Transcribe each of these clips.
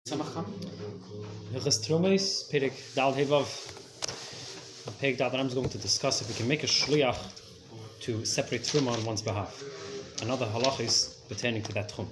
Chestromes, Perik Dal Hevav. Perik Dal, I'm going to discuss if we can make a shliach to separate truma on one's behalf. Another halach is pertaining to that trum.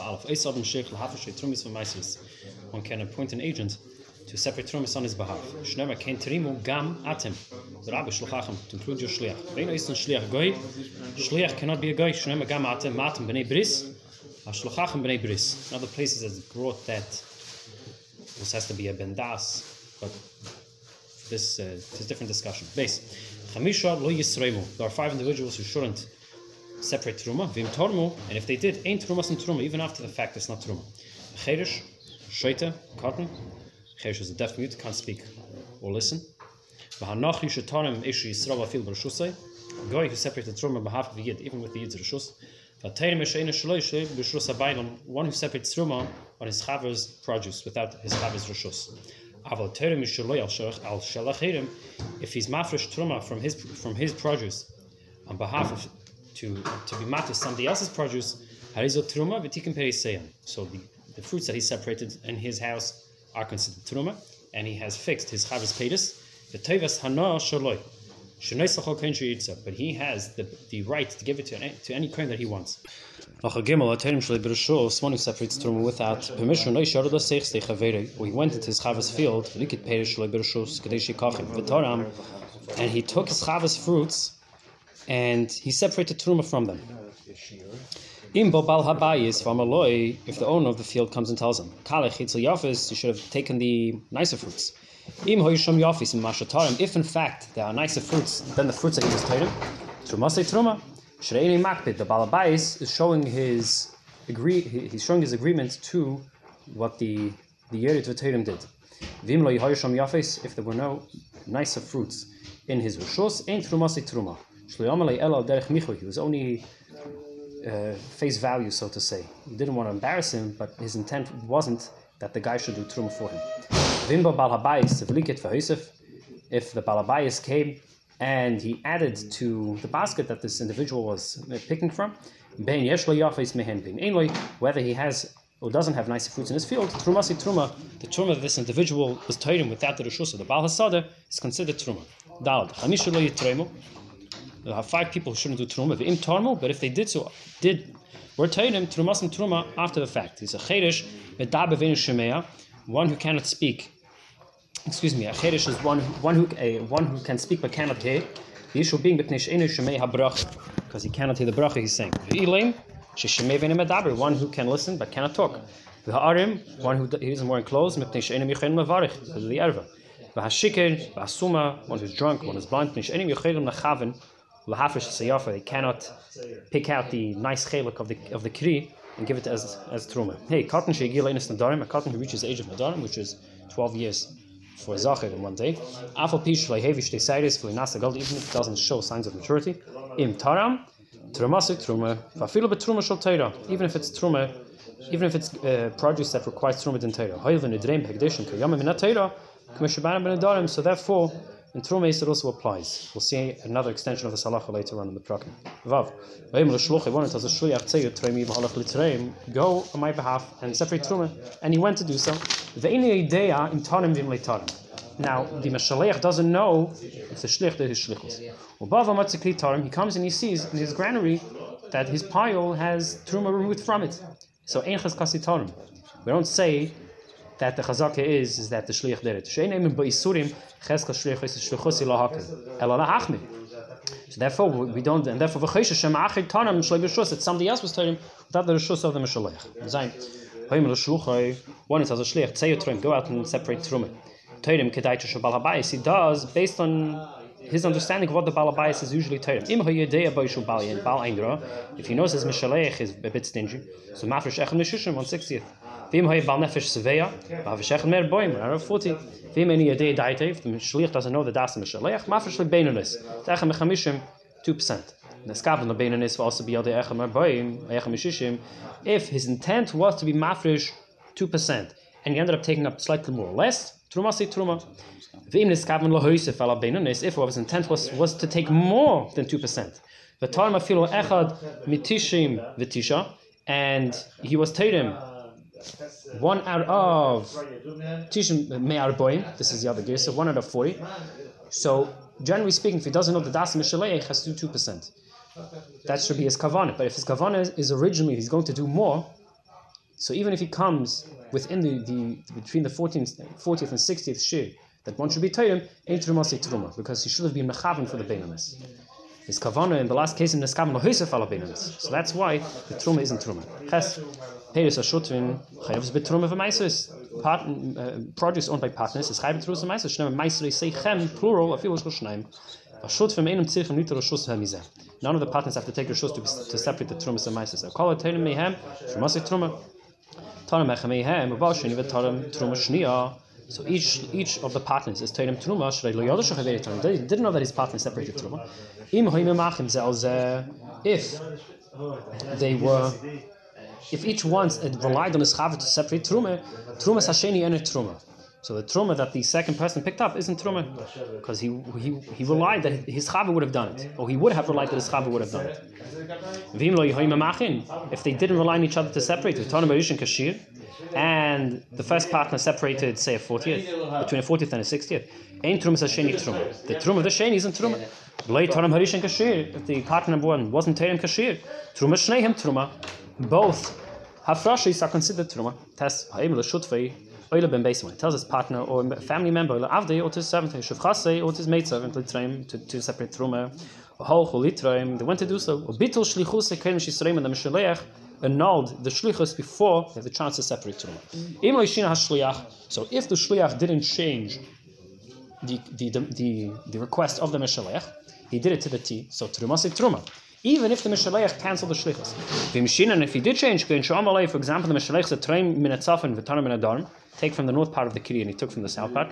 One can appoint an agent to separate trumas on his behalf. Shnema ken trimu gam atem. The rabbi shlachachem to include your shliach. Vein oisen shliach goy. Shliach cannot be a goy. Shnema gam atem matem bnei bris. Shlachachem bnei bris. In other places has brought that this has to be a bendas, but this is a different discussion. Base. Chamisha lo yisreimu. There are 5 individuals who shouldn't separate truma. Vim tormu, and if they did, ain't trumas and truma, even after the fact it's not truma. Cherish, shoita, cotton. Cherish is a deaf mute, can't speak or listen. V'hanach yishatarim ishi yisrael afil b'rashusay. Goy who separated truma on behalf of the yid, even with the yid's rashus. V'atayrim yishayin shloishe b'rashus habaylam. One who separates truma on his chaver's produce without his chaver's rashus. Aval tayrim yishaloi al shalachirim. If he's mafresh truma from his produce on behalf of to be matter somebody else's produce, harizo truma v'tikim periseim. So the fruits that he separated in his house are considered truma, and he has fixed his chavis pedis. The tevas hana shaloi, but he has the right to give it to any kohen that he wants. One who separates truma without permission, or he went into his chavis field, and he took his chavis fruits and he separated truma from them. If the owner of the field comes and tells him, you should have taken the nicer fruits. If in fact there are nicer fruits than the fruits that he was taken, truma. The balabais is showing his agreement to what the Yerit V'Teirim did. If there were no nicer fruits in his rishos, ain't truma. He was only face value, so to say. He didn't want to embarrass him, but his intent wasn't that the guy should do truma for him. If the balabais came and he added to the basket that this individual was picking from, whether he has or doesn't have nice fruits in his field, the truma that this individual was taken without the rishus of the Baal Hasadeh is considered truma. There are 5 people who shouldn't do truma, but if they were taken truma after the fact. He's a cherish, one who cannot speak. A cherish is one who can speak but cannot hear. The issue being because he cannot hear the bracha he's saying. One who can listen but cannot talk. One who isn't wearing clothes because of the erva. One who's drunk, one who's blind. They cannot pick out the nice chelik of the kri and give it as truma. Hey, a cotton who reaches the age of nadarim, which is 12 years for a zachir in one day. Even if it doesn't show signs of maturity. Im taram, truma. Even if it's truma, even if it's produce that requires truma din teira. So therefore, in truma it also applies. We'll see another extension of the salacha later on in the prakim. Vav. Go on my behalf and separate truma, and he went to do so. Now the Meshaleach doesn't know if the shlich did his shlichus. He comes and he sees in his granary that his pile has truma removed from it. So ein chazkasi tarim. We don't say that the chazaka is that the shlich did it. So therefore we don't, and therefore that somebody else was telling him without the rishus of the Meshaleach. One is as a shlich, go out and separate truma. He does based on his understanding of what the balabais is usually told him. If he knows his Meshaleach is a bit stingy, so mafresh echem neshishim 1/60th. If the Meshaleach doesn't know the das Meshaleach, mafresh lebeinunis, echem mechamishim 2%. The skaven lebeinunis will also be echem merboim echem neshishim. If his intent was to be mafresh 2%, and he ended up taking up slightly more or less, truma say truma. If what his intent was to take more than 2%, and he was taken 1 out of Tishim Me'arboim, this is the other gear, so 1 out of 40. So, generally speaking, if he doesn't know the Das Mishaleich, has to do 2%. That should be his kavanah. But if his kavanah is originally he's going to do more, so even if he comes within the between the 40th and 60th shir, that one should be Torah, ain't Truma say Truma, because he should have been mechaven for the beinamis. His kavanah in the last case in the skam lohisef ala beinamis. So that's why the Truma isn't Truma. Ches Peris Ashutvin chayavs betruma v'maisus. Produce owned by partners is chayv betruma v'maisus. Shnei maisus say chem plural a few shneim. Ashutv einam tzirchem niter rishus hamizeh. None of the partners have to take rishus to separate the trumas and maisus. I call it Teilim mehem Truma say Truma. Taram echem mehem uvashini v'taram Truma shnia. So each of the partners is Teilim Truma. They didn't know that his partner separated Truma. If each one relied on his chava to separate Truma Hasheni and Truma. So the Truma that the second person picked up isn't Truma, because he relied that his chava would have done it, or he would have relied that his chava would have done it. If they didn't rely on each other to separate, and the first partner separated, say, a 40th, between a 40th and a 60th, ain't Truma Hasheni Truma. The Truma of the Sheni isn't Truma. If the partner number one wasn't Teilim Kashir, Truma Shnehem Truma. Both hafrashis are considered Truma. Test Ha'im L'Shutvei Oile Ben Beisim. Tells his partner or a family member, Oile Avdei or to his servant, Shuvchasei or to his maidservant, to separate Truma. They went to do so. Bitul Shlichus Kelim Shisreim and the Mishaleach annulled the Shlichus before they had the chance to separate Truma. So if the Shliach didn't change the request of the Mishaleach, he did it to the T. So Truma say Truma. Even if the Mishaleach canceled the Shlichus. And if he did change, for example, the Mishaleach said Treim min Atzafen v'Taram min Adarm, take from the north part of the Kiri and he took from the south part.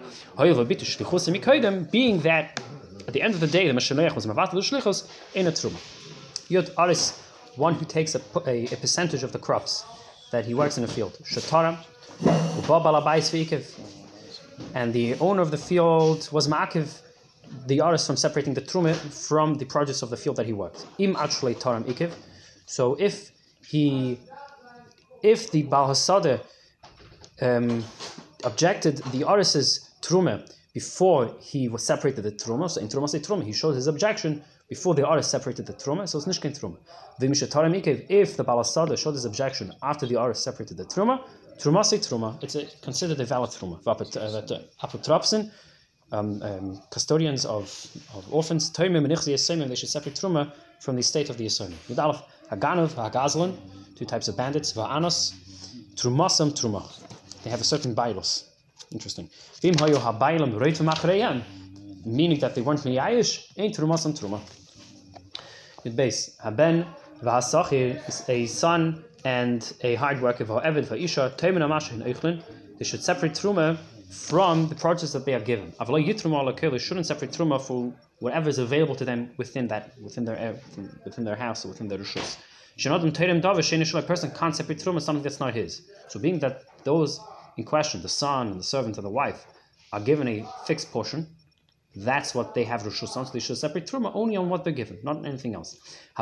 Being that at the end of the day the Mishaleach was Mavat the Shlichus in a Truma. Yod Aris, one who takes a percentage of the crops that he works in the field. Shataram, and the owner of the field was Ma'akiv the Aris from separating the Truma from the produce of the field that he worked. Im Achlei Taram Ikiv. So if the Baal Hasadeh objected the Aris's Truma before he was separated the Truma, so in Truma say Truma, he showed his objection before the Aris separated the Truma, so it's Nishkin Truma. Taram Ikiv, if the Baal Hasadeh showed his objection after the Aris separated the Truma, Truma say Truma, it's considered a valid Truma. Apotropsin, custodians of orphans, they should separate Truma from the estate of the Yisraelim. Yudalef, Haganov, Hagazlan, 2 types of bandits, Va'anos, Trumasam, Truma. They have a certain bailos. Interesting. Meaning that they weren't Miyayish, ain't Trumasam, Truma. Yud base, Haben, Va'asachir is a son and a hard worker, Va'evid, Va'isha, Teimen Amashin, Eichlin. They should separate Truma from the produce that they are given. They shouldn't separate Truma for whatever is available to them within their house or within their rishus. A person can't separate Truma something that's not his. So being that those in question, the son and the servant and the wife, are given a fixed portion, that's what they have rishus on, so they should separate Truma only on what they're given, not anything else.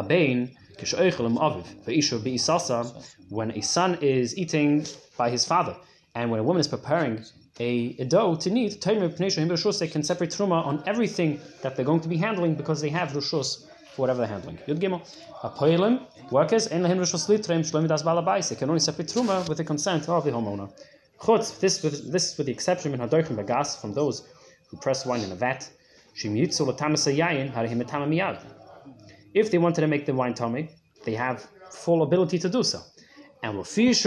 When a son is eating by his father, and when a woman is preparing a dough to knead, they can separate Truma on everything that they're going to be handling because they have Rishus for whatever they're handling. Yud Gimel, workers, they can only separate Truma with the consent of the homeowner. This with the exception from those who press wine in a vat. If they wanted to make the wine tummy, they have full ability to do so. And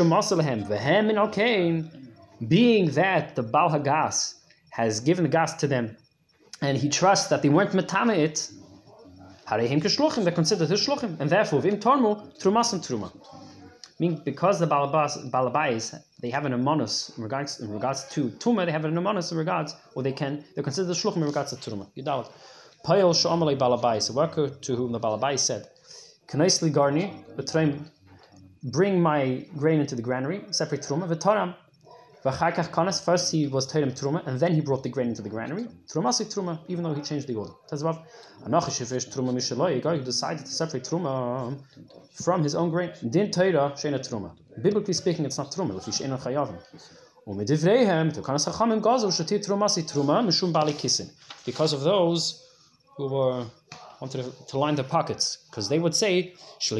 being that the Baal Hagas has given the gas to them, and he trusts that they weren't metame it, they're considered his shluchim, and therefore vim tormu trumas and truma. Meaning because the balabais they have an amonus in regards to tuma, they have an amonus in regards, or they're considered the shluchim in regards to truma. Yudalot payel sho'amalei balabais, a worker to whom the balabais said, "Kanaisli garni, bring my grain into the granary, separate truma v'taram." First he was Terem Truma, and then he brought the grain into the granary. Trumasi Truma, even though he changed the order. Tezvav. Truma Mishaloi, a guy who decided to separate Truma from his own grain. Din Teira Shena Truma. Biblically speaking, it's not Truma. If you Shena Chayavim. Because of those who wanted to line their pockets, because they would say,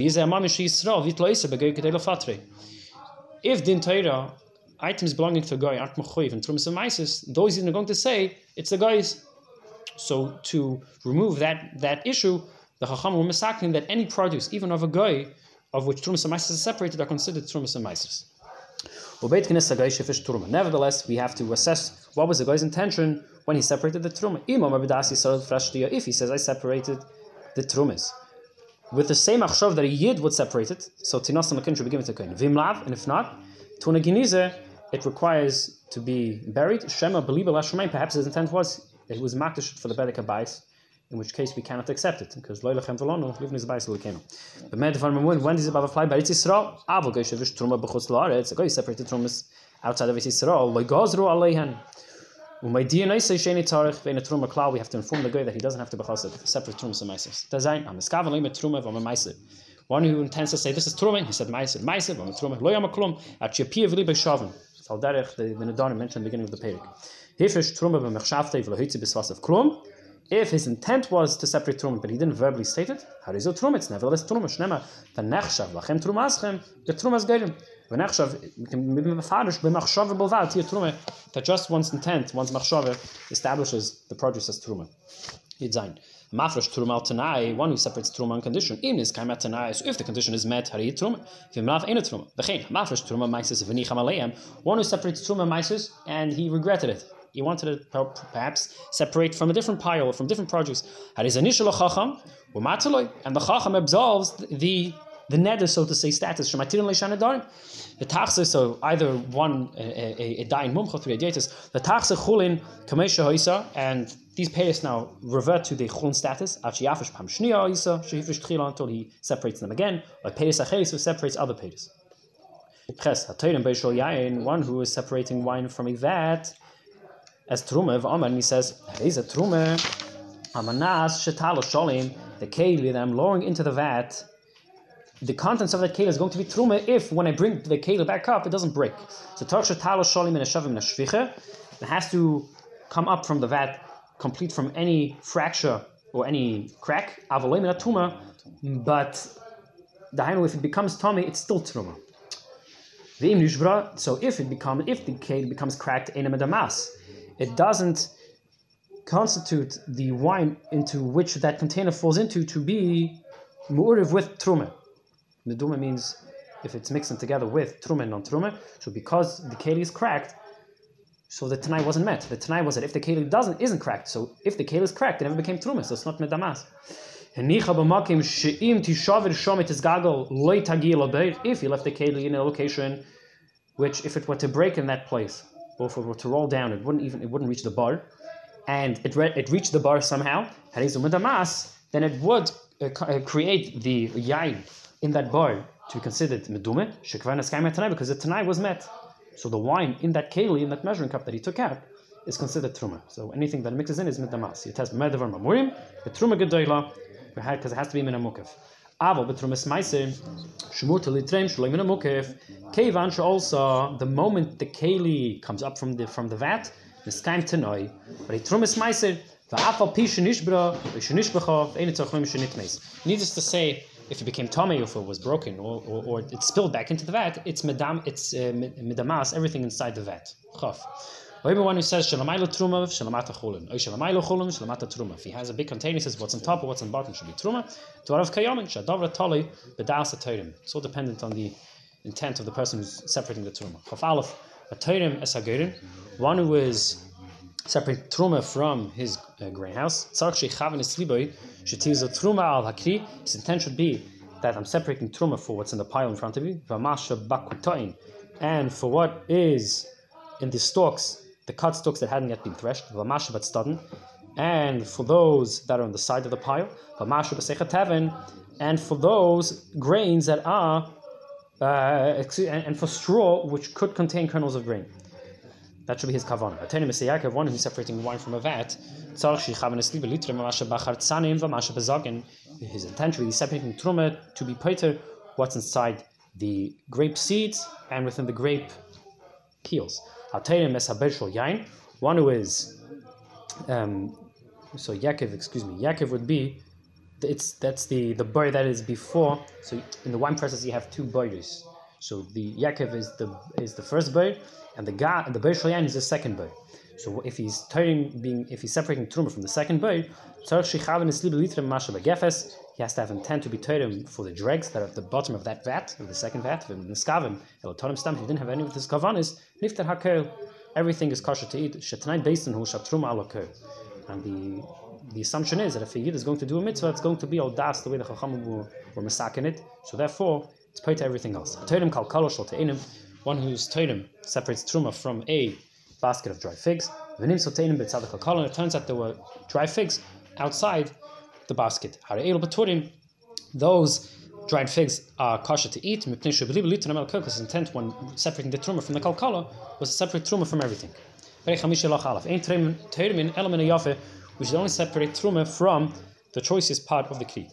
if Din Torah items belonging to a guy aren't mechuyev and trumas and meises, those are going to say it's the guy's. So to remove that issue, the Chacham were misaking that any produce, even of a guy, of which trumas and meises are separated, are considered trumas and meises. Nevertheless, we have to assess what was the guy's intention when he separated the truma. If he says, I separated the trumas with the same achshav that a yid would separate it, so tinas and should be given to kohen. Vimlav, and if not, tuna ginize, it requires to be buried. Shema beliba lashmaim. Perhaps his intent was that he was makdash for the bedek habayis, in which case we cannot accept it because lo lechem v'lonu livnu zbayis lekenu. But med from when does it apply by Eretz Yisrael? Avol goy shevish truma b'chutz la'aretz. A guy separated trumas outside of Eretz Yisrael. Lo gazru aleihen. Umay DNA say sheni tarich ve'in a truma klal. We have to inform the guy that he doesn't have to b'chassid separate trumas and meiser. Dazayin am eskaven leimet truma v'am meiser. One who intends to say this is truma, he said meiser v'am truma lo yam klum at shepia v'li b'shavim. So derech the Nedarim mentioned at the beginning of the perek. Hifish truma b'mechshavtei v'lohitzi b'svasav klum. If his intent was to separate truma, but he didn't verbally state it, harizo truma, it's nevertheless truma. Shnema v'nechshav lachem trumaschem, the trumas geirim. V'nechshav b'mefarish b'machshav b'lvad tir truma. That just one's intent, one's machshav, establishes the produce as truma. Yidzayin. Mafresh truma al tanai, one who separates truma on condition. Im is kaimat tanai. So if the condition is met, hari truma. V'mlav ena truma. V'chein mafresh truma meises v'nicham aleim. One who separates truma meises and he regretted it. He wanted to perhaps separate from a different pile, from different produce. And the Chacham absolves the neder, so to say, status. The tachse, so either one, a dying mumcha, three adietis, the tachse chulin, kamesha hoisa, and these payers now revert to the chulin status, until he separates them again, like payers acheris, who separates other payers. One who is separating wine from a vat, as Truma V'Amar, and he says, "He's a Truma, Amanas Shetalo Sholim, the keli that I'm lowering into the vat. The contents of that keli is going to be Truma if, when I bring the keli back up, it doesn't break. So Torch Shetalo Sholim in a Shavim in a Shvicha, it has to come up from the vat, complete from any fracture or any crack. Avolim in a Truma, but the Hainu, if it becomes Tommy, it's still Truma. So if the keli becomes cracked, Einam Damas. It doesn't constitute the wine into which that container falls into to be mu'uriv with truma. Meduma means if it's mixing together with truma and non-truma. So because the keli is cracked, so the tanai wasn't met. The tanai was that if the keli isn't cracked, so if the keli is cracked, it never became truma. So it's not medamas. If you left the keli in a location which, if it were to break in that place, or if it were to roll down, it wouldn't reach the bar, and it reached the bar somehow. Then it would create the yain in that bar to be considered medume because the tanai was met. So the wine in that keli, in that measuring cup that he took out, is considered truma. So anything that mixes in is medamas. It has medavar mamurim, the truma gedoyla, because it has to be minamukef. Aval betrumas meiser shmur to litrem shloim minamukef. Kevan also the moment the keli comes up from the vat, the skaim tenoi. But a trumas meiser va'afal pishin ishbra v'shinishbachov ein tzachlim shenitmeis. Needless to say, if it became tummy, if it was broken, or it spilled back into the vat, it's medamas everything inside the vat. Chav. Everyone who says shalamaylo truma shalamata chulin, or shalamaylo chulin shalamata truma. If he has a big container, he says what's on top or what's on bottom should be truma. To arav kayamin shadavra tali b'das atorim. It's all dependent on the intent of the person who's separating the truma. Chav aleph atorim esagerin. One who is separating truma from his grain house. Tzarch sheichavin esliboy shetiz truma al hakri. His intent should be that I'm separating truma for what's in the pile in front of you. V'masha bakutain, and for what is in the stalks, the cut stalks that hadn't yet been threshed, and for those that are on the side of the pile, and for those grains that are, and for straw which could contain kernels of grain. That should be his kavanah. Atayim is Yaakov, one who's separating wine from a vat. His intention is separating truma to be pater what's inside the grape seeds and within the grape peels. One who is Yaakov would be that's the bird that is before. So in the wine presses you have two birds. So the Yaakov is the first bird, and the bird Shalayan is the second bird. So if he's separating truma from the second bird, he has to have intent to be totem for the dregs that are at the bottom of that vat, of the second vat. If he didn't have any of this kavanis, niftar hakel, everything is kosher to eat. And the assumption is that if a yid is going to do a mitzvah, it's going to be all das the way the chachamim were masakin it. So therefore, it's paid to everything else. One whose totem separates truma from a basket of dry figs. It turns out there were dry figs outside the basket. Those dried figs are kosher to eat. Because his intent when separating the truma from the kalkala was to separate truma from everything. We should only separate truma from the choicest part of the kli.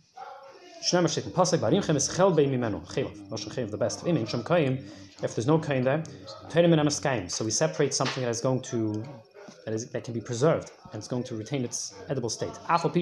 The best. If there's no kain there, so we separate something that can be preserved and it's going to retain its edible state.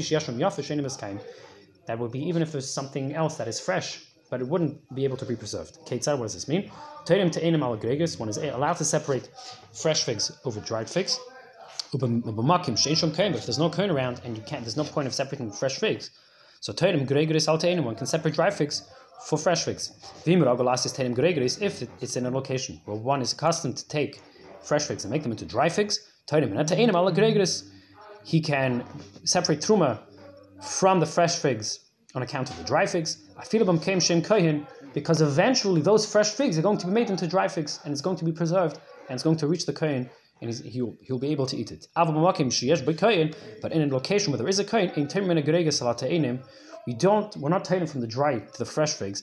That would be even if there's something else that is fresh, but it wouldn't be able to be preserved. What does this mean? One is allowed to separate fresh figs over dried figs. But if there's no kain around and there's no point of separating fresh figs. So one can separate dry figs for fresh figs. If it's in a location where one is accustomed to take fresh figs and make them into dry figs, he can separate truma from the fresh figs on account of the dry figs. Because eventually those fresh figs are going to be made into dry figs and it's going to be preserved and it's going to reach the kohen and he'll be able to eat it. But in a location where there is a kohen, we're not taking from the dry to the fresh figs.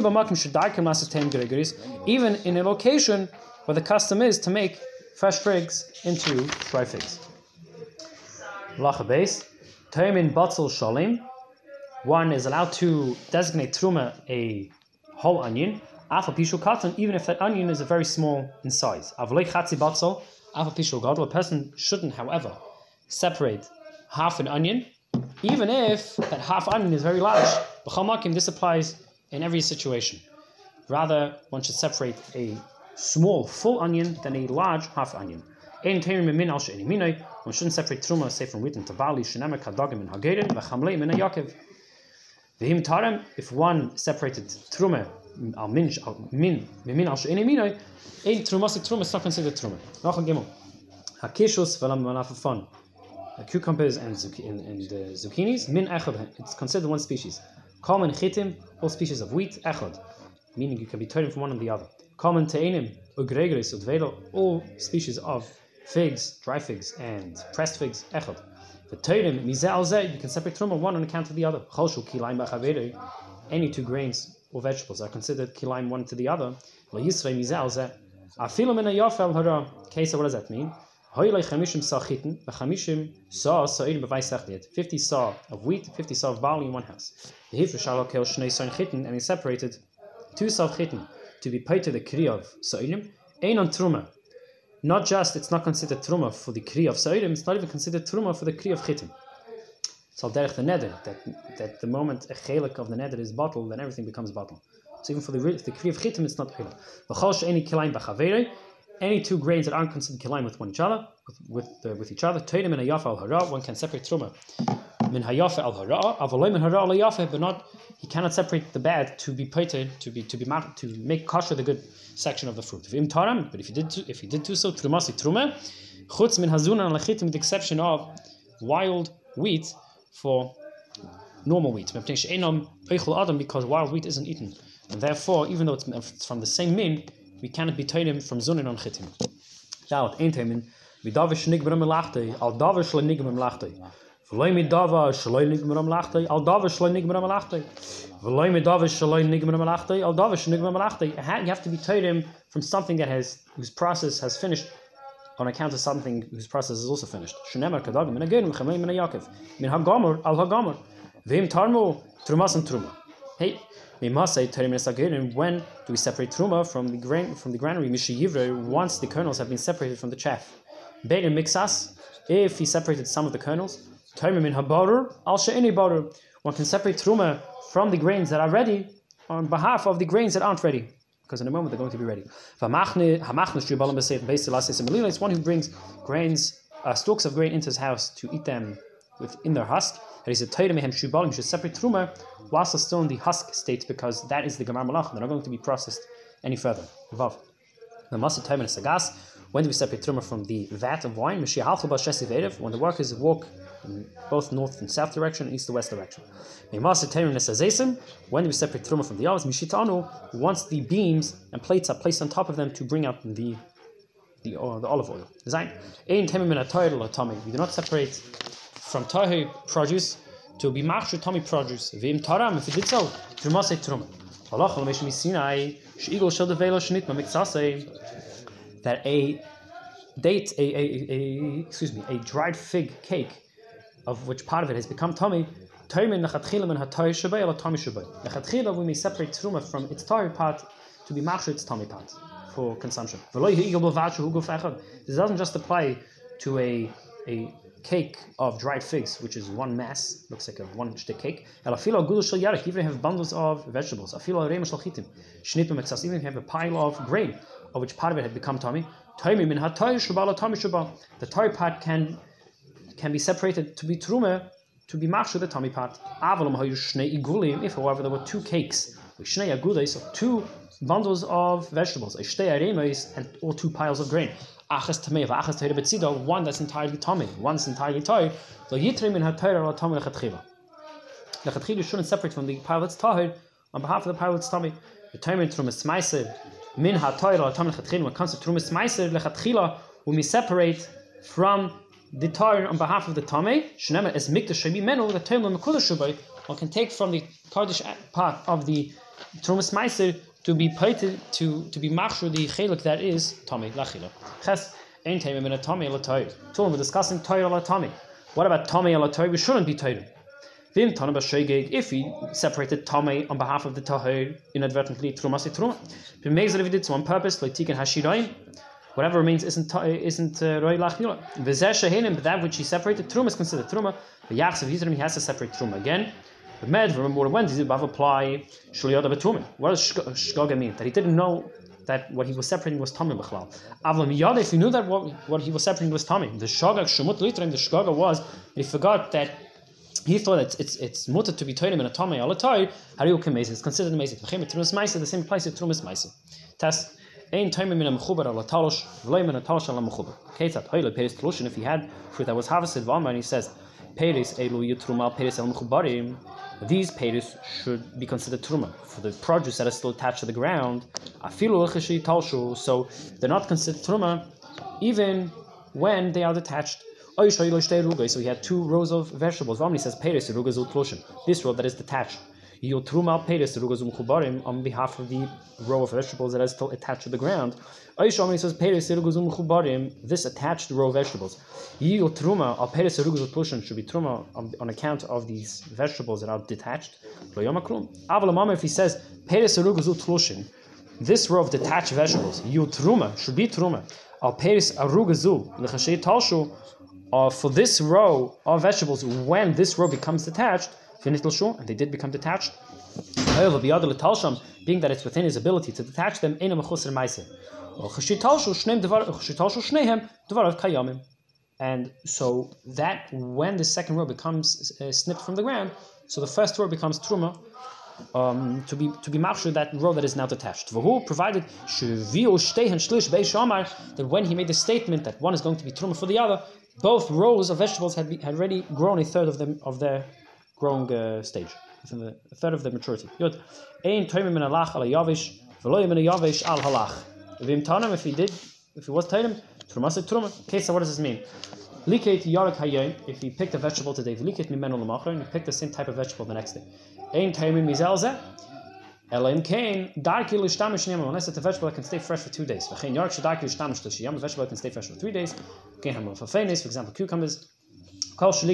Even in a location where the custom is to make fresh figs into dry figs. Lacha base. Toimin batzel shalim. One is allowed to designate truma a whole onion. Afal pishu katan, even if that onion is very small in size. Avlei chatzi batzel. Afal pishu gadol. A person shouldn't, however, separate half an onion, even if that half onion is very large. This applies in every situation. Rather, one should separate a small full onion than a large half onion. One shouldn't separate truma, say from wheat and tabali, shenemer kadagim and hagerin, v'chamlei min hayakev. V'him tarem, if one separated truma al min al she'eni minoi, ein trumasik truma is not considered truma. Nachal gimel. Hakishus v'lam manafafon. Cucumbers and zucchinis, min echad, it's considered one species. Common chitim, all species of wheat, echad, meaning you can be turning from one and the other. Common te'enim, ugregeris, udvelo, all species of figs, dry figs, and pressed figs, echad. The te'enim, mizeh al zeh, you can separate truma one on account of the other. Cholshu kilaim b'chaveri, any two grains or vegetables are considered kilaim one to the other. Lo yisrei mizeh al zeh. Afilu min ha'yafel hara. Kesa, what does that mean? 50 saw of wheat, 50 saw of barley in one house. And he separated 2 saw of chitin to be paid to the kri of sa'ilim. Ein on truma. Not just, it's not considered truma for the kri of sa'ilim, it's not even considered truma for the kri of chitin. It's al derech the neder, that the moment a chelik of the neder is bottled, then everything becomes bottled. So even for the kri of chitin, it's not chelik. Any two grains that aren't considered kilaim with each other, toidim min hayafa al hara, one can separate truma min hayafa al hara, avaloi min hara al hayafa, but not, he cannot separate the bad to be pated, to make kosher the good section of the fruit. But if he did do so, trumasi truma, chutz min hazuna al lachitim, with the exception of wild wheat for normal wheat, because wild wheat isn't eaten, and therefore, even though it's from the same min, we cannot be toidim from zunin on chitim. Now, ain't him midavish nigbram lachtei al davish le nigbram lachtei. V'loy midava shloi nigbram lachtei al davish le nigbram lachtei. V'loy midavish shloi nigbram lachtei al davish nigbram lachtei. You have to be toidim from something that whose process has finished on account of something whose process is also finished. Shneimar kadagim min hagerim chameim min Yaakov min hagamor al hagamor v'im tarmu trumas and truma. Hey, we must say terim nesagerim. When do we separate truma from the granary? Mishiyivre, once the kernels have been separated from the chaff. Bein mixas, if he separated some of the kernels. Terim min habarur al she'eni barur. One can separate truma from the grains that are ready on behalf of the grains that aren't ready, because in a moment they're going to be ready. It's one who brings grains, stalks of grain into his house to eat them within their husk. And he said, you should separate truma whilst they're still in the husk state, because that is the gamar malach. They're not going to be processed any further. When do we separate truma from the vat of wine? When the workers walk in both north and south direction, and east to west direction. When do we separate truma from the ovens? Once the beams and plates are placed on top of them to bring out the olive oil. We do not separate from tahi produce to be machshir tami produce. If it did so, that a dried fig cake, of which part of it has become tummy, we may separate truma from its tummy part to be machshir its tummy part for consumption. This doesn't just apply to a cake of dried figs, which is one mass, looks like a one stick cake. Even if you have bundles of vegetables, even if you have a pile of grain, of which part of it had become tummy, the tummy part can be separated to be truma, to be machshir the tummy part. If, however, there were two cakes, two bundles of vegetables, or two piles of grain, one that's entirely tummy, one that's entirely toy, you shouldn't separate from the pile that's tahir on behalf of the pile that's tummy. The term in trumas meiser min ha-toyer or tamil lechatchila. When it comes to trumas meiser lechatchila, when we separate from the toyer on behalf of the tamei, shenemer es mikdash shebi menu, the term l'mekudash shubai, one can take from the kaddish part of the trumas meiser to be painted to be machshir the chelik that is tamei lachila. Ches ein tamei min ha-tamei la-toyer. So we're discussing toyer la-tamei. What about tamei la-toyer? We shouldn't be toyer. If he separated Tamei on behalf of the Tahir inadvertently, Trumas Truma. If he did so on purpose, like Tikkun Hashirain, whatever remains isn't Roi Lachila. But that which he separated, Truma is considered Truma. The Yachs of Yisrael, he has to separate Truma again. But remember, when does it apply Shuliyada Betumin? What does Shgoga mean? That he didn't know that what he was separating was Tamei B'chlal. Avlam Yada, if he knew that what he was separating was Tamei, the Shogag Shemut Litrim, the Shgoga was, he forgot that. He thought that it's mutter to be toilim in a tamei al toy. Hariu kemezid. It's considered amazing. V'chem trumas meiser. The same applies to trumas meiser. Test ein toimim min a mechuber al talosh v'loy min a talosh al mechuber. Ketzat hoyle peris tlushin. If he had fruit that was harvested v'amar, and he says peris elu yutruma peris al mechubarim. These peris should be considered truma for the produce that is still attached to the ground. Afilu l'cheshi talshu. So they're not considered truma even when they are detached. So he had two rows of vegetables. He says this row that is detached. On behalf of the row of vegetables that is still attached to the ground. He says this attached row of vegetables. Should be truma on account of these vegetables that are detached. If he says this row of detached vegetables should be truma. For this row of vegetables, when this row becomes detached, and they did become detached, being that it's within his ability to detach them, and so that when the second row becomes snipped from the ground, so the first row becomes truma, to be machshir that row that is now detached. Provided that when he made the statement that one is going to be truma for the other, both rows of vegetables had already grown a third of their growing stage, within a third of their maturity. If he was tailim, truma. Okay, so what does this mean? If he picked a vegetable today, and he picked the same type of vegetable the next day, Elohim Cain, unless it's a vegetable that can stay fresh for 2 days. A vegetable that can stay fresh for 3 days. For example, cucumbers. You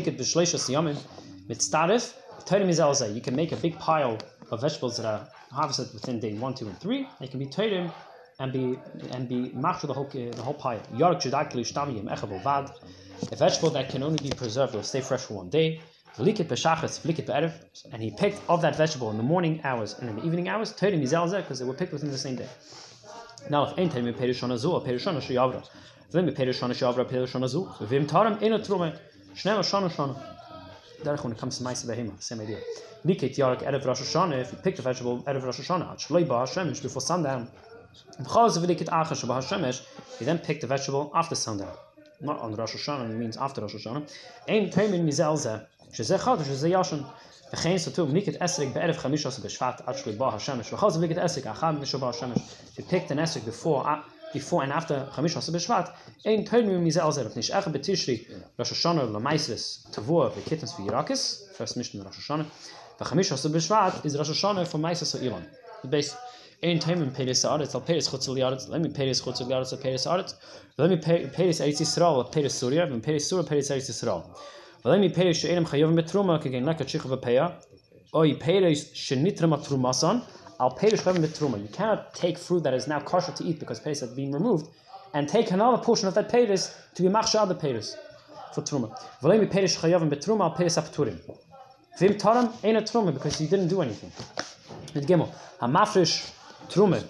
can make a big pile of vegetables that are harvested within day 1, 2, and 3. They can be toirim and be machshel the whole pile. A vegetable that can only be preserved or stay fresh for 1 day. And he picked of that vegetable in the morning hours and in the evening hours, because they were picked within the same day. Now, if ain't then we when it comes to Maisa Behema, same idea. Likit Yarek Erev Rosh Hashanah, if you pick the vegetable Erev Rosh Hashanah, Shloi Ba Hashemesh before sundown. You then pick the vegetable after sundown. Not on Rosh Hashanah, it means after Rosh Hashanah. Ein Teimin Mizelze, Shezeh Chadash, Shezeh Yashan. V'chein Sotum, Likit Esrik Be'erev Chamishas B'Shvat, Ad Shloi Ba Hashemesh. V'chaz Likit Esrik, Achad Misho Ba Hashemesh. If you pick the Esrik before and after Chamishas B'Shvat, Ein Teimin Mizelze, Rav Nishach B'Tishri, Rosh Hashanah, L'Maisris, Tavua, V'Kittens V'Yirakis, first mission in Rosh Hashanah. V'Chamishas B'Shvat is Rosh Hashanah for Maisris Ilan. The base. Ein Teimin Peiris Aretz, Al Peiris Chutz Liaretz, let me Peiris Chutz Liaretz, Al Peiris Aretz, let me Peiris Eretz Yisrael, Al Peiris Surya, and Peiris Surya, Peiris Eretz Yisrael. Let me Peiris She'enim Chayovim Betruma, again like a Chich of a Peah, Oi Peiris Shenitrama Trumasan, Al Peiris Chayovim Betruma. You cannot take fruit that is now kosher to eat because Peiris has been removed, and take another portion of that Peiris to be Machsha other Peiris for Truma. Let me Peiris Chayovim Betruma, Al Peiris Apturim. Vim Taram ain't a Truma because he didn't do anything. Mit Gimel, Hamafrish. Trumet,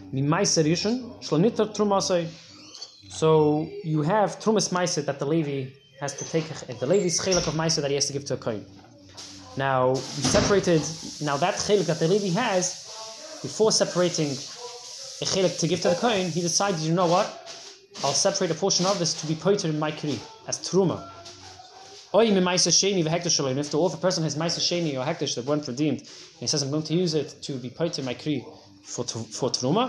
so you have trumas meiser that the Levi has to take, the Levi's chelik of meiser that he has to give to a kohen. Now we separated. Now that chelik that the Levi has, before separating a chelik to give to the kohen, he decided, you know what? I'll separate a portion of this to be poiter in my kri as truma. If the author person has meiser sheni or hektish that weren't redeemed, and he says I'm going to use it to be poiter in my kri for truma,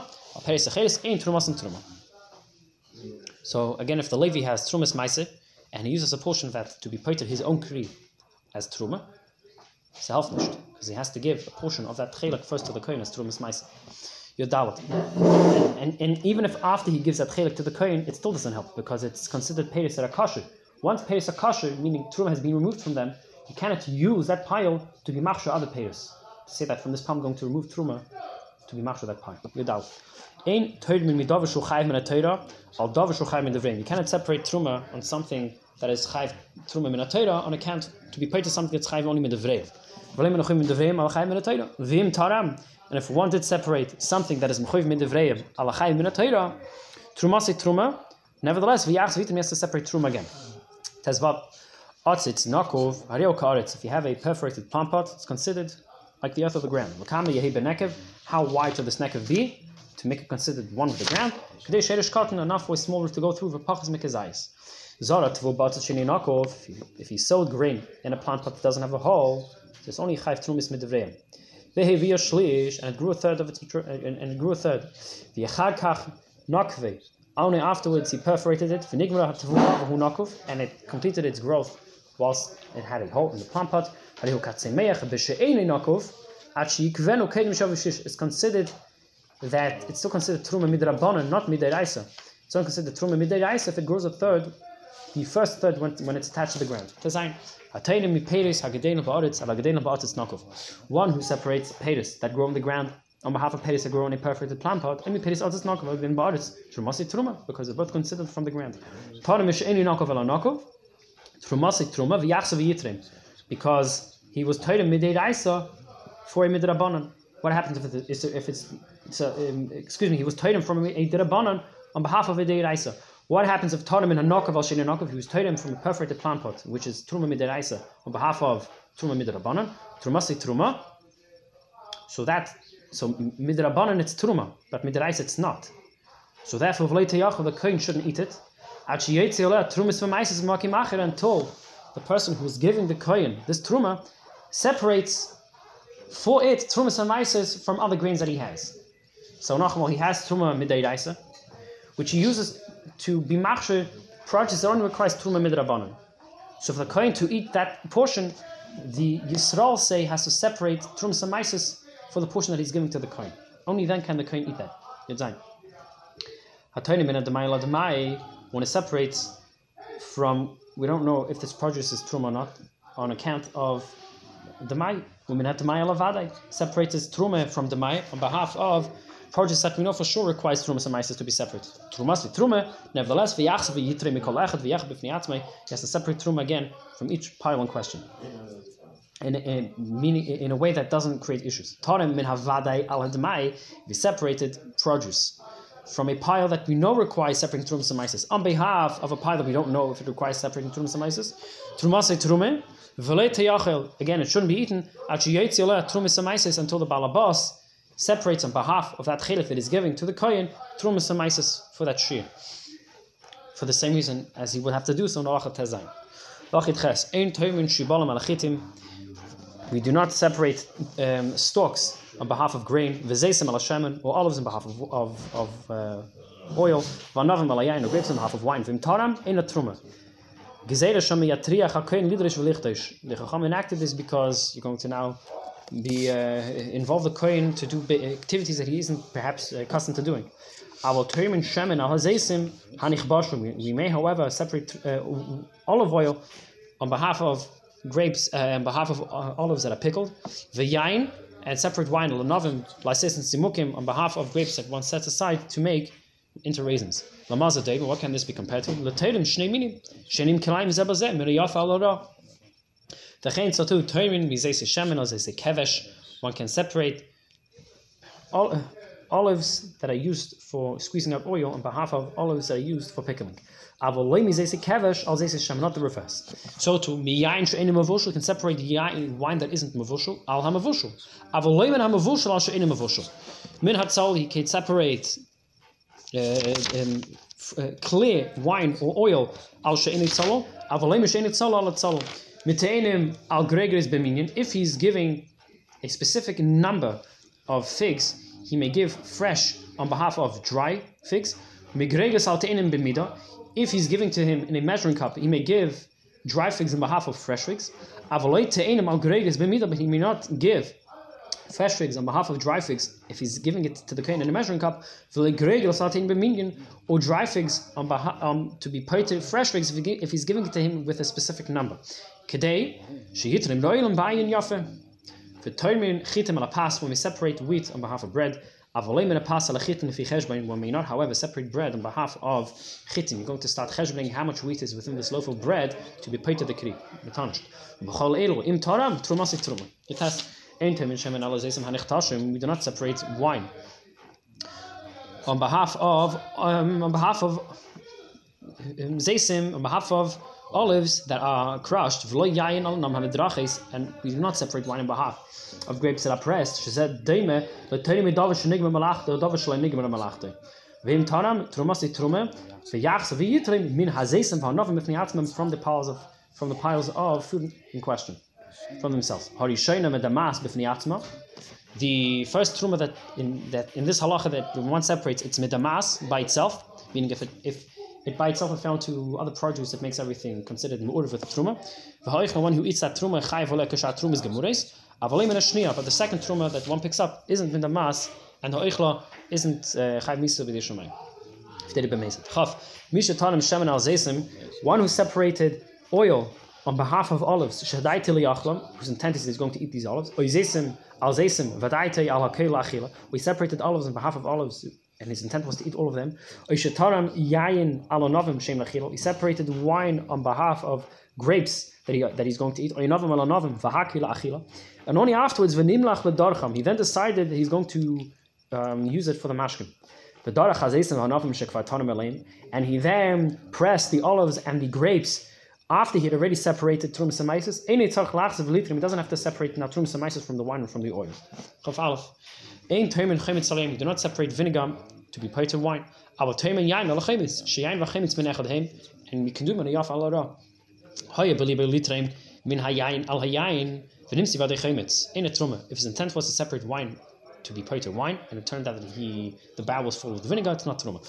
so again, if the Levi has trumas meiser and he uses a portion of that to be poiter his own kri as truma, it's helfnisht because he has to give a portion of that chelik first to the kohen as trumas meiser. Yodawat, and even if after he gives that chelik to the kohen, it still doesn't help because it's considered peiris that are kosher. Once peiris are kosher, meaning truma has been removed from them, you cannot use that pile to be machshir other peiris. To say that from this palm I'm going to remove truma to be machshir that pile. Yodawat. Ein toid min midav shul chayv min ha-Torah al davar shul chayv min devreim. You cannot separate truma on something that is chayv truma min ha-Torah on account to be paid to something that's chayv only min devreim. V'leim min ha-chayv min devreim al chayv min ha-Torah. V'im taram. And if we wanted to separate something that is mechayv min devreim al chayv min ha-Torah, truma se truma. Nevertheless, v'yach zvitim he has to separate truma again. Tezvav atzitz nakov hareo ka'aretz. If you have a perforated plant pot, it's considered like the earth of the ground. L'kama yehi benekev. How wide should this nekev be to make it considered one with the ground? Kadei sherish cotton enough for a small roof to go through for pachas mikazayis. Zara tvu batzit sheni nakov. If he sowed grain in a plant pot that doesn't have a hole, there's only chayv trumis midivreim. Veheviya shlish, and it grew a third of its and it grew a third. V'yachad kach nakve. Only afterwards he perforated it, and it completed its growth whilst it had a hole in the plant pot. It's considered that it's still considered truma midrabanan, not midiraisa. It's only considered truma midiraisa if it grows a third, the first third when it's attached to the ground. One who separates peiris that grow on the ground on behalf of peiris that grow in a perforated plant pot, and peiris others nakov then ba'aretz trumasi truma because they're both considered from the ground. Because he was told midei raisa for a midrabanan. What happens if it's he was told from a drabanan on behalf of a midei raisa? What happens if told him in a nakav al sheni nakav? He was told from a perforated plant pot, which is truma midei raisa on behalf of truma midrabanan, trumasi truma. So midrabanan it's truma, but midraisa it's not. So therefore, the kohen shouldn't eat it. Until the person who's giving the kohen this truma separates for it trumas and maises from other grains that he has. So nachmal he has truma midei raisa, which he uses to be machshir projects that only requires truma midrabanan. So for the kohen to eat that portion, the Yisrael say has to separate trumas and maises for the portion that he's giving to the kohen. Only then can the kohen eat that. Yud Zayin. When it separates from, we don't know if this produce is truma or not, on account of the mai. Women have the mai alavadai, separates truma from the mai on behalf of produce that we know for sure requires trumas and maises to be separate. Trumas truma, nevertheless, he has to separate truma again from each pile in question. In a way that doesn't create issues. We separated produce from a pile that we know requires separating trumas and maises on behalf of a pile that we don't know if it requires separating trumas and maises. Trumas trume, again, it shouldn't be eaten until the balabas separates on behalf of that chilek that is giving to the kohen trumas and maises for that shir. For the same reason as he would have to do so in Orachat Tezayin. We do not separate stalks on behalf of grain, or olives on behalf of oil, or grapes on behalf of wine. The Chacham enacted this because you're going to now be involve the kohen to do activities that he isn't perhaps accustomed to doing. We may, however, separate olive oil on behalf of grapes, on behalf of olives that are pickled, v'yain, and separate wine, l'novim, lysis and simukim, on behalf of grapes that one sets aside to make into raisins. Lamazah David, what can this be compared to? L'teirim shnei minim, shenim kilayim zebazeh, miriyaf alora. V'chein tzatu teirim mizese shemen, zese kevesh. One can separate olives that are used for squeezing out oil on behalf of olives that are used for pickling. Not the reverse. So to miyain she'enim mavushel can separate wine that isn't mavushel al hamavushel. Avoleimen hamavushel al she'enim mavushel. Min hatzal he can separate clear wine or oil al she'enim tzalo. Avoleimen she'enim tzalo al tzalo. Miteinim al gregoris b'minyan. If he's giving a specific number of figs, he may give fresh on behalf of dry figs. Migregus al te'inim b'mida. If he's giving to him in a measuring cup, he may give dry figs on behalf of fresh figs. But he may not give fresh figs on behalf of dry figs if he's giving it to the kohen in a measuring cup. Or dry figs on behalf to be paid to fresh figs if he's giving it to him with a specific number. When we separate wheat on behalf of bread, one may not, however, separate bread on behalf of chitin. You're going to start cheshboning how much wheat is within this loaf of bread to be paid to the kri. It has we do not separate wine on behalf of zaysim, on behalf of olives that are crushed, and we do not separate wine on behalf of grapes that are pressed. She said, from the piles of food in question, from themselves. The first truma that in this halacha that one separates, it's medamas by itself, meaning if it by itself is found to other produce, it makes everything considered in order with the truma. The one who eats that truma, is gemures. But the second truma that one picks up isn't medamas, and the oichla isn't chayv misa b'dishamayim. If they did b'mezid. Chav misha tanim shemen al zaysim, one who separated oil on behalf of olives, whose intent is he's going to eat these olives. We separated olives on behalf of olives, and his intent was to eat all of them. He separated wine on behalf of grapes that he's going to eat. And only afterwards, he then decided that he's going to use it for the mashkim. And he then pressed the olives and the grapes after he had already separated trumas and maises. He doesn't have to separate now trumas and maises from the wine and from the oil. We do not separate vinegar to be paid to wine. And we can do maniyaf al ra. If his intent was to separate wine to be paid to wine, and it turned out that the bowl was full of vinegar, it's not truma.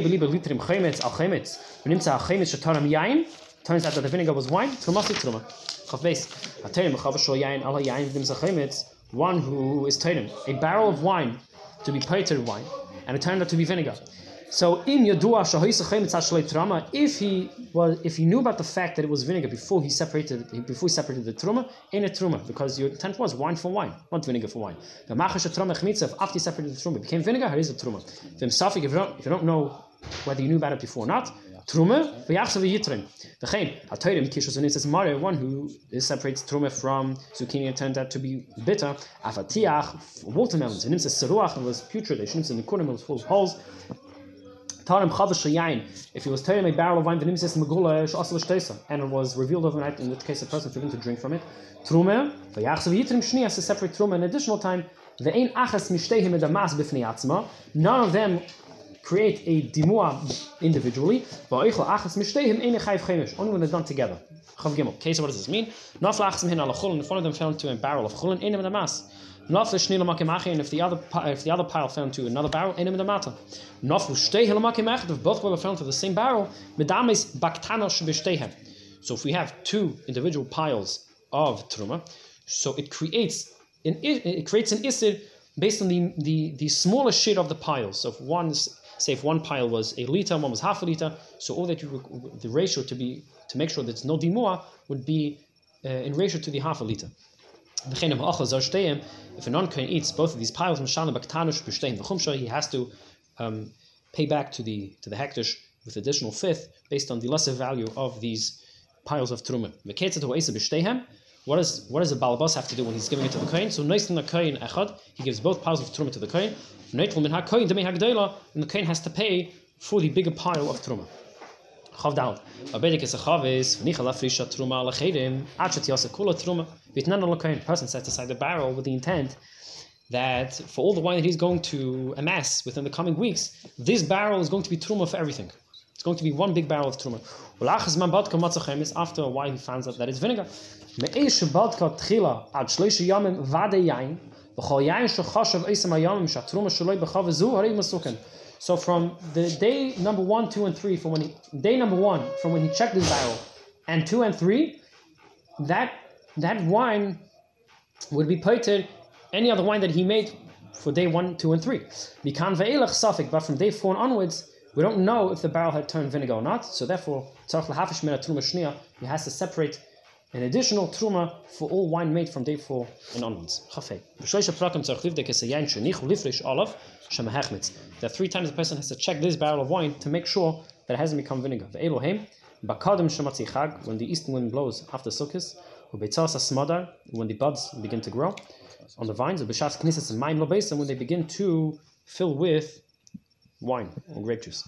Turns out that the vinegar was wine. one who is tatum, a barrel of wine to be painted wine, and it turned out to be vinegar. So in Yadua Trama, if he knew about the fact that it was vinegar before he separated the truma, in a truma, because your intent was wine for wine, not vinegar for wine. The after he separated the truma, it became vinegar. Here is a truma. If you don't know whether you knew about it before or not, truma v'yachsav yitrin. The chain atoyrim kishos and it says Mario, one who separates truma from zucchini and turned out to be bitter. Avatiach watermelons and it says seruach and was putrid. They shouldn't in the corner was full of holes. If he was telling a barrel of wine, and it was revealed overnight, in which case the person forbidden to drink from it. Trume, has to separate trume an additional time. None of them create a dimua individually. Only when they're done together. Okay, so what does this mean? In front of them fell into a barrel of chulin, and if the other pile fell into another barrel, if both fell into the same barrel, so if we have two individual piles of truma, so it creates an isir based on the smallest share of the piles. So if one pile was a liter, one was half a liter, so all that the ratio to make sure there's no dimua would be in ratio to the half a liter. If a non-kohen eats both of these piles, he has to pay back to the hektish with additional fifth based on the lesser value of these piles of truma. What does a balabas have to do when he's giving it to the kohen? So he gives both piles of truma to the kohen. And the kohen has to pay for the bigger pile of truma. The person sets aside the barrel with the intent that for all the wine that he's going to amass within the coming weeks, this barrel is going to be truma for everything. It's going to be one big barrel of truma. After a while, he finds out that it's vinegar. So from the day number 1, 2, and 3, from when he checked his barrel, and 2 and 3, that wine would be pointed any other wine that he made for day 1, 2, and 3. But from day 4 onwards, we don't know if the barrel had turned vinegar or not. So therefore, he has to separate an additional truma for all wine made from day 4 and onwards. There are 3 times the person has to check this barrel of wine to make sure that it hasn't become vinegar. When the eastern wind blows after Sukkot, when the buds begin to grow on the vines, and when they begin to fill with wine or grape juice.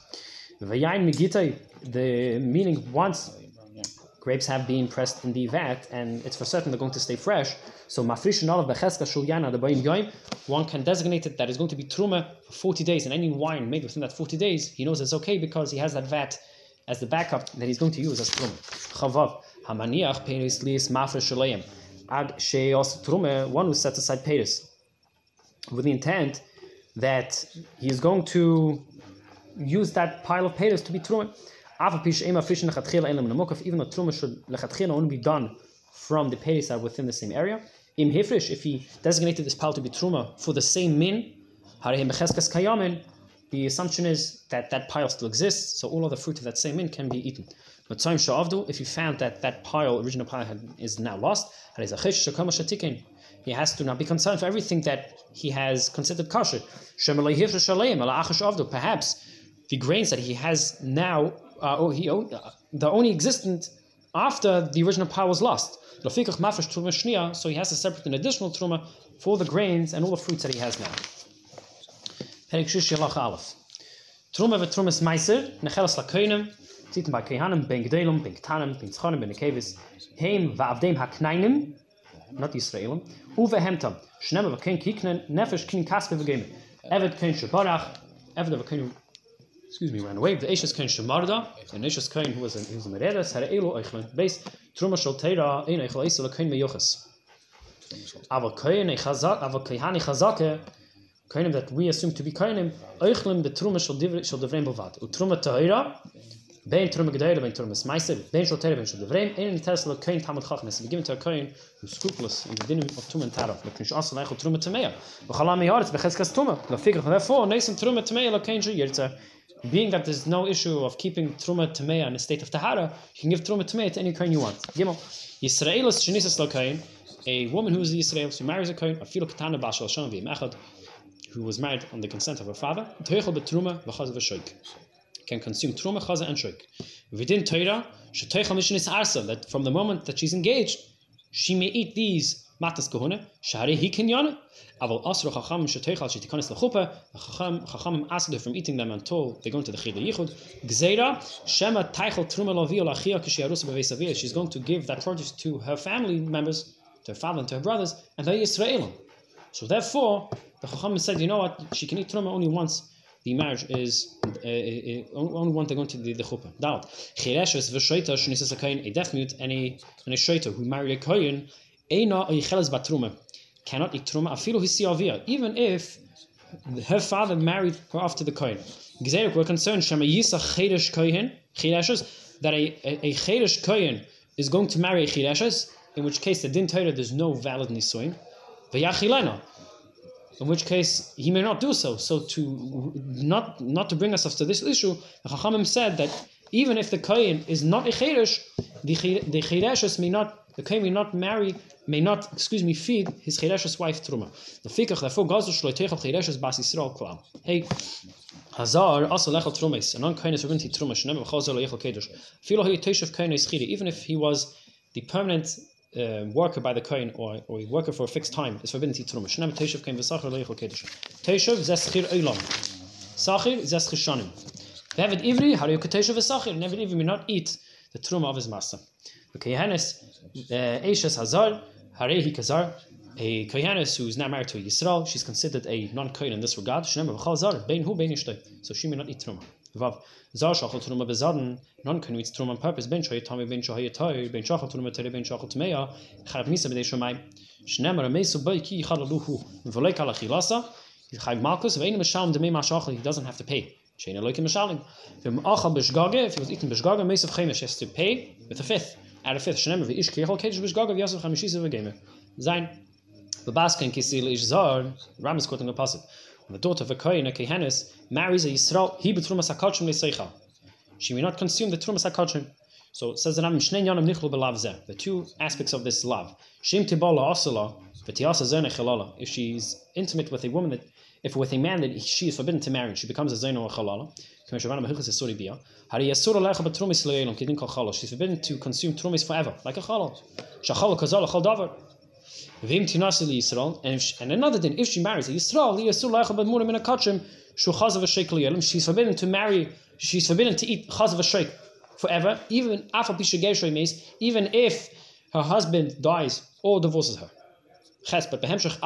The meaning once grapes have been pressed in the vat and it's for certain they're going to stay fresh. So one can designate it that it's going to be truma for 40 days, and any wine made within that 40 days, he knows it's okay because he has that vat as the backup that he's going to use as truma. One who sets aside peiris with the intent that he is going to use that pile of peiris to be truma. Even though truma should only be done from the peiris that are within the same area. If he designated this pile to be truma for the same min, the assumption is that that pile still exists, so all of the fruit of that same min can be eaten. But if you found that that original pile is now lost, he has to now be concerned for everything that he has considered kosher. Perhaps the grains that he has now they're only existent after the original pile was lost. So he has to separate an additional truma for the grains and all the fruits that he has now. Truma v'trumas meiser nechelas lakoinim tzitten by kehanim ben gedolim ben ketanim ben tzchonim ben nekevis heim va'avdem haknainim not Yisraelim uvehemtam shnema v'kein kiknen nefesh kin kaspe v'geimen evet kein shebarach evet v'kein ran away. The Eishes Kohen Shemarda, and Eishes Kohen who was a Meredes, had Elo Eichlin, base Truma Shol Teira, Ein Eichel Eisel Kohen Meyochas. Ava Kohani Chazake, Kohenim that we assume to be Kohenim, Eichlin the Truma Shol Devrein Bovad. Utruma Teira, Bein Truma Gedeile, Bein Truma Smeiser, Bein Shal Tere, Bein Shal Devreim, in Tesla Kohen Talmud Chacham. It's given to a Kohen who's scrupulous in the dinim of Tumah and Taraf. Like Nish Asa Leichel Truma Tamea. V'chalam Yaretz Becheskas Tumah. Therefore, Neisen Truma Tamea Lokein Yirtza. Being that there's no issue of keeping Truma Tamea in a state of Tahara, you can give Truma Tamea to any Kohen you want. Gimel. Yisraelis Shenisas Lokein. A woman who is Yisrael, she marries a Kohen, Afilu Ketana Bashal Sham V'Mechad, who was married on the consent of her father. Teichel betruma v'chaz v'shoik. Can consume truma, chaza, and shoik. Within Torah, sheteichel mishenis arsa, that from the moment that she's engaged, she may eat these matas kohuna. Shari hi kinyana. Aval asro chacham sheteichel shetikanis lechupa. Chacham asked her from eating them until they go into the chila yichud. Gzeira shema teichel truma lovio lachia kishiarusa b'veisavia. She's going to give that produce to her family members, to her father and to her brothers, and they're Yisraelim. So therefore, the chacham said, you know what? She can eat truma only once. The marriage is only one they're going to the chuppah. Doubt. Chireshes v'shoita shenisas a kohen, a deaf mute, and a shoita who married a kohen, eina oicheles batruma, cannot eat truma afilu hisi avia, even if her father married her off to the kohen. Gzeiruk, we're concerned shema yisa cheresh kohen, chireshes, that a cheresh kohen is going to marry a chireshes, in which case the din Torah there's no valid nisuin. V'yachilena, in which case he may not do so. So to not to bring us up to this issue, the Chachamim said that even if the kohen is not a cheresh, the chereshes may not, the kohen may not feed his chereshes wife truma. The fikach therefore gazu shlo teichel chereshes bas Yisrael klal. Hey, hazar also lechel trumes. A non-kohen is forbidden to eat truma. Shneim v'chazar lo yechel kedush. Filo he teishav kohen is chiri. Even if he was the permanent worker by the kohen or a worker for a fixed time is forbidden to eat truma. Shneim teishav kohen v'sachar lo yechel kedush. Teishav zeschir olam. Sachir zeschir shanim. V'hevet ivri hariyu keteishav v'sachir. And Hevet ivri may not eat the truma of his master. The kohenes eishes hazar harehi kazar. A kohenes who is not married to a Yisrael, she's considered a non-kohen in this regard. Shneim v'chal zar bein hu bein ishtay. So she may not eat truma. Vav zar shachal truma bezaden, non-kohen eats truma on purpose. Ben shoy tami ben shoy toy ben shachal truma tere ben shachal tmeya charav nisa b'dei shomayim. Shneim ramesu bay ki yichalaluhu v'loik ala chilasa yichayv malkus v'einu mishalem demei mashachal. He doesn't have to pay. Sheina loikim mishalem. V'im achal b'shgage, if he was eating b'shgage, mesav chemesh, he has to pay with a fifth. At a fifth. Shneim v'ish kiyachal kedush b'shgage v'yasov chamishisa v'gemer. Zayin. The Baskin Kisil Ish Zar, Ram is quoting a passage. When the daughter of a Kohen, a Kehanis, marries a Yisrael, he betrumas hakachim leiseicha. She may not consume the trumas hakachim. So it says that I'm Shnei Yanim Nichlu B'Lav Zeh. The two aspects of this love. Shem Tibala Asala, V'Tiasa Zena Chalala. If she's intimate with a woman that, if with a man that she is forbidden to marry, she becomes a Zena or Chalala. She's forbidden to consume trumis forever, like a Chalal. Shachal Kazal Chal Davar. And another thing, if she marries a Yisrael, she's forbidden to marry, she's forbidden to eat chazav v'sheik forever, even if her husband dies or divorces her. But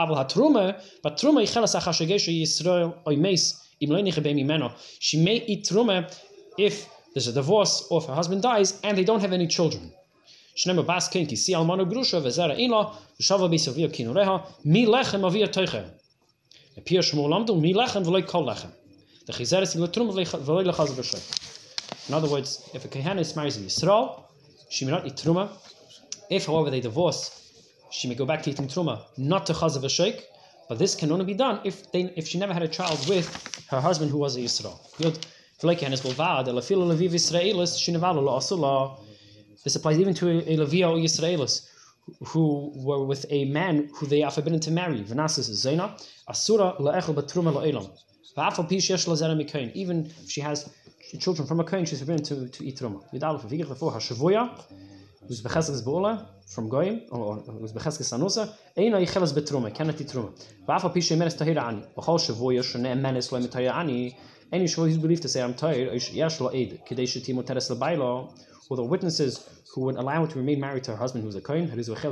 she may eat truma if there's a divorce or if her husband dies and they don't have any children. Shnema bas kinki si almano grusha vezera inla v'shava b'savia kinureha mi lechem avia teiche. A pia shmol lamdu mi lechem v'loy kol lechem. The chizeres v'letrum v'loy lechaz v'shay. In other words, if a kohenis marries a Yisrael, she may not eat truma. If, however, they divorce, she may go back to eating truma, not to chaz v'shay. But this can only be done if she never had a child with her husband who was a Yisrael. Good. V'loy kohenis bolvad elafilo leviv Yisraelis shinevalo la'asula. This applies even to a Leviah or Yisraelis who were with a man who they are forbidden to marry. V'nasis zena asura la'echel batruma la'elam. V'afal pi shesh lazera mikohen. Even if she has children from a kohen, she's forbidden to eat truma. Vidal for vigich before hashavuya, who's becheskes bo'ola from goyim or who's becheskes anusa. Eina yichelas betruma, cannot eat truma. V'afal pi shemenes tahira ani. V'chol shavuya shene menes lo emitayra ani. Any shavuya who's believed to say I'm tired, yesh lo eid kidei shetimo teres lebaylo. Or the witnesses who would allow her to remain married to her husband who is a kohen,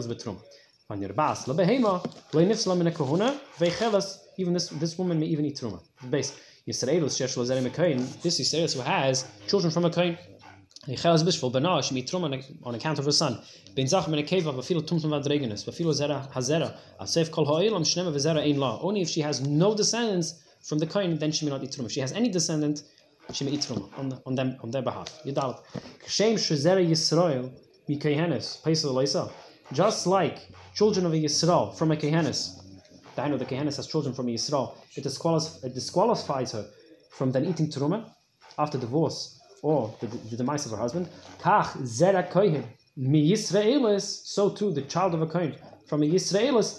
even this woman may even eat truma. Base this Yisraelis who has children from a kohen, she may eat truma on account of her son. Only if she has no descendants from the kohen, then she may not eat truma. If she has any descendant she may eat truma on their behalf. Yadalit. Kshem shezera Yisrael mi kehenes peisel leisa. Just like children of a Yisrael from a kehenes, I know the kehenes has children from a Yisrael. It disqualifies her from then eating truma after divorce or the demise of her husband. Kach zera kohen mi Yisraelis. So too the child of a kohen from a Yisraelis.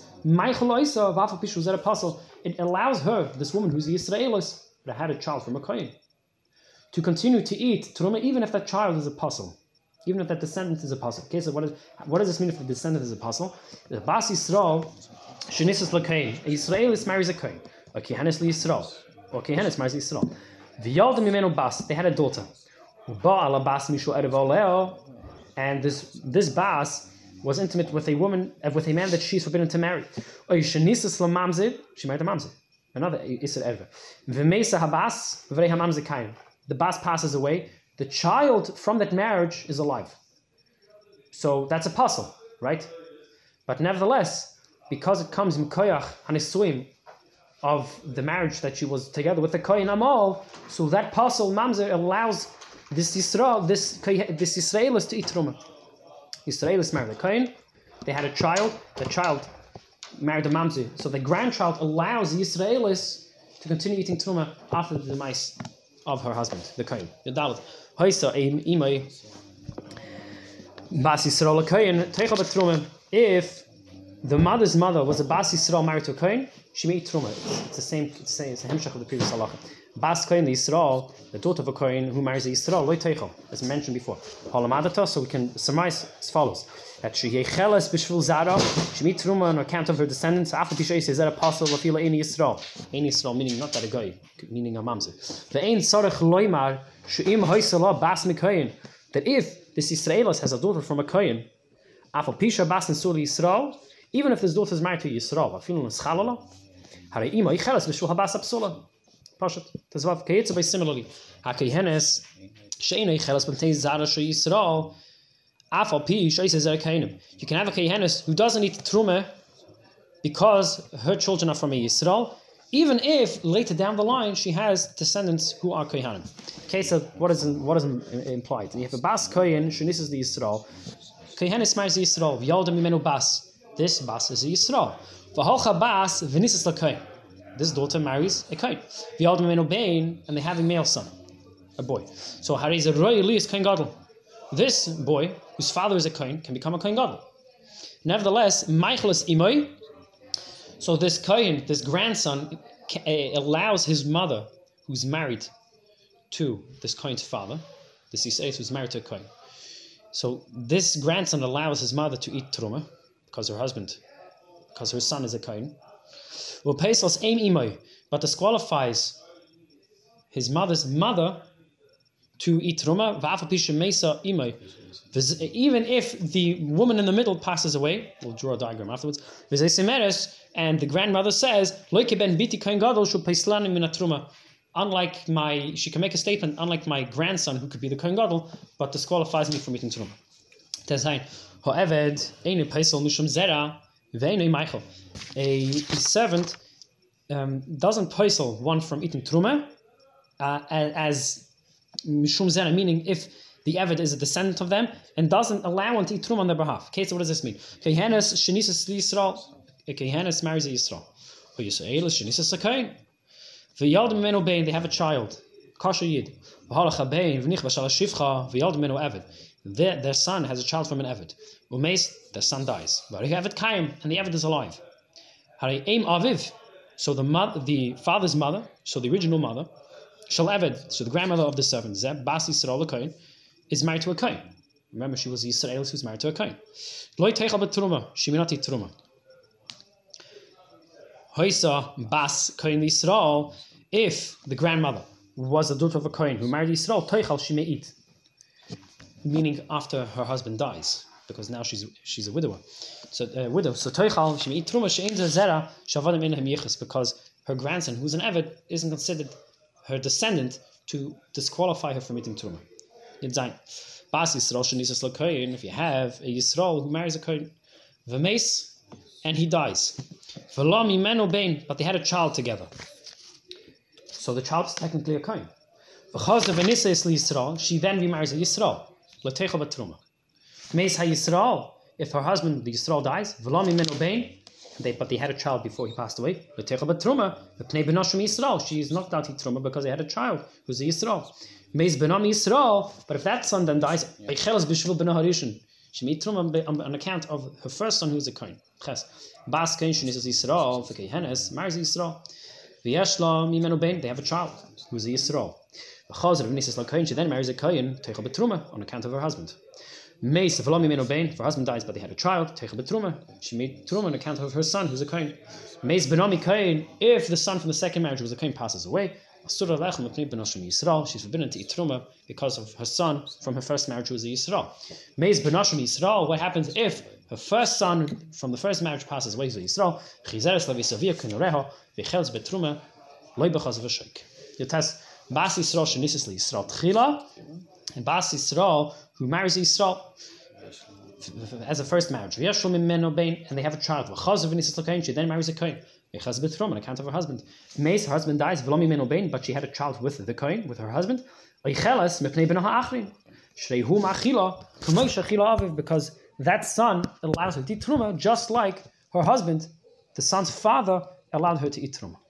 It allows her, this woman who's a Yisraelis, that had a child from a kohen, to continue to eat truma even if that child is a apostle, even if that descendant is a apostle. Okay, so what does this mean if the descendant is a apostle? The Bas Yisrael, shenisas l'kohen, a Yisraelis marries a kohen, a kehenes l'Yisrael, or kehenes marries Yisrael. V'yalda mimenu bas, they had a daughter. Ba'ala bas mishu erev oleo, and this bas was intimate with a woman, with a man that she's forbidden to marry. She married a mamzer, another Isser Erva. V'meisa habas v'rei hamamzer kain. The bas passes away. The child from that marriage is alive. So that's a puzzle, right? But nevertheless, because it comes in koyach hanisuim of the marriage that she was together with the kohen amal, so that puzzle mamzer allows this Yisraelis to eat truma. Yisraelis married a kohen. They had a child. The child married a mamzer. So the grandchild allows the Yisraelis to continue eating truma after the demise of her husband, the kohen. The dalet. Hoisa imay bas Yisrael kohen teichel truma. If the mother's mother was a bas Yisrael married to a kohen, she may eat truma. It's the same. It's a hemshach of the previous halacha. Bas kohen the Yisrael, the daughter of a kohen who marries a Yisrael, loy teichel, as mentioned before. Halamadata, so we can surmise as follows: that she yecheles b'shvul zara, she meet truma on account of her descendants. After Tishrei says that apostle lafila ein Yisrael, meaning not that a guy, meaning a mamzer. The ein sarich loymar she'im hoysala bas mikoyin, that if this Yisraelis has a daughter from a kohen, afal pisha bas nesur Yisrael, even if this daughter is married to Yisrael, afilu neschalala, harei ima yecheles b'shvul habas apsula. Pashat. Tazvav kayetza by similarly. Hakehenes she'ino yichelas b'mtei zara she Yisrael afal pi she'iseh zera kainim. You can have a kehenes who doesn't eat truma because her children are from a Yisrael, even if later down the line she has descendants who are kohanim. Okay, so what is implied? You have a bas kohen shenisas the Yisrael. Kehenes marries the Yisrael. V'yalda mimenu bas. This bas is a Yisrael. V'holcha bas v'nisas l'kohen. This daughter marries a kohen. V'yalda mimenu bein, and they have a male son, a boy. So hariz a roy elias kohen gadol. This boy, whose father is a kohen, can become a kohen gadol. Nevertheless, meicheles imoy. So this kohen, this grandson, allows his mother, who's married to this kohen's father, this Yisrael who's married to a kohen. So this grandson allows his mother to eat truma because her son is a kohen. But disqualifies his mother's mother to eat truma. Even if the woman in the middle passes away, we'll draw a diagram afterwards. And the grandmother says, unlike she can make a statement, unlike my grandson who could be the kohen gadol, but disqualifies me from eating truma. A servant doesn't poisel one from eating truma as mishum zera, meaning if the eved is a descendant of them and doesn't allow one to eat truma on their behalf. Okay, so what does this mean? Kehenes shenisas Yisrael, a kehenes marries a Yisrael. Yisraelis shenisas a kohen. V'yalda mimenu bein, they have a child, kosher yid. V'halacha bein v'nich v'shal shivcha v'yalda mimenu eved. Their son has a child from an eved. Umeis, their son dies. V'harei eved kayim, and the eved is alive. Harei eim aviv. So the father's mother, so the original mother, shall eved, so the grandmother of the servant, Zeb, Bas Yisrael kohen, is married to a kohen. Remember, she was Yisrael who's married to a kohen. Loi teichel b'truma, she may not eat truma. Hoisa Bas kohen Yisrael, if the grandmother was the daughter of a kohen who married Yisrael, teichel, she may eat. Meaning after her husband dies, because now she's a widower. So widow. So teichal, she may eat truma she'ein zera shavadim in yichus, because her grandson, who's an eved, isn't considered her descendant to disqualify her from eating truma. Yitzayin. Bas Yisrael shenisas l'kohen. If you have a Yisrael who marries a kohen, v'meis, and he dies, v'lo mimenu bein, but they had a child together. So the child is technically a kohen. She then remarries a Yisrael. L'teicha b'truma. Meis ha-Yisrael, if her husband, the Yisrael, dies, but they had a child before he passed away. L'teicha b'truma, v'pnei b'noshim Yisrael. She is knocked out truma because they had a child who's a Yisrael. Meis b'nam Yisrael, but if that son then dies, she made truma on account of her first son who's a kohen. Ches. Bas kohen shenis Yisrael, v'keihenes, marries Yisrael. V'yeshla mimenu bein, they have a child who's a Yisrael. She then marries a kohen, teicha b'truma, on account of her husband. Meis v'lo mimenu bein, if her husband dies but they had a child, teicha b'truma, she made truma on account of her son who's a kohen. Meis b'nami kohen, if the son from the second marriage was a kohen passes away, she's forbidden to eat truma because of her son from her first marriage who was a Yisrael. Meis b'nashim Yisrael, what happens if her first son from the first marriage passes away to Yisrael? Chizeres levisavia k'noreha v'cheles betruma loy b'chaz v'sheik. You test Bas Yisrael shenisis Yisrael tchila, and Bas Yisrael who marries Yisrael as a first marriage. V'yeshul mimeno bein, and they have a child. V'chaz v'nisis l'kohen, she then marries a kohen. V'chaz betrum on account of her husband. Meis, her husband dies. V'lo mimeno bein, but she had a child with the kohen, with her husband. Oicheles mipnei b'no ha'achrin. Shreihu ma'achila k'moish achila aviv, because that son allows her to eat truma just like her husband, the son's father, allowed her to eat truma.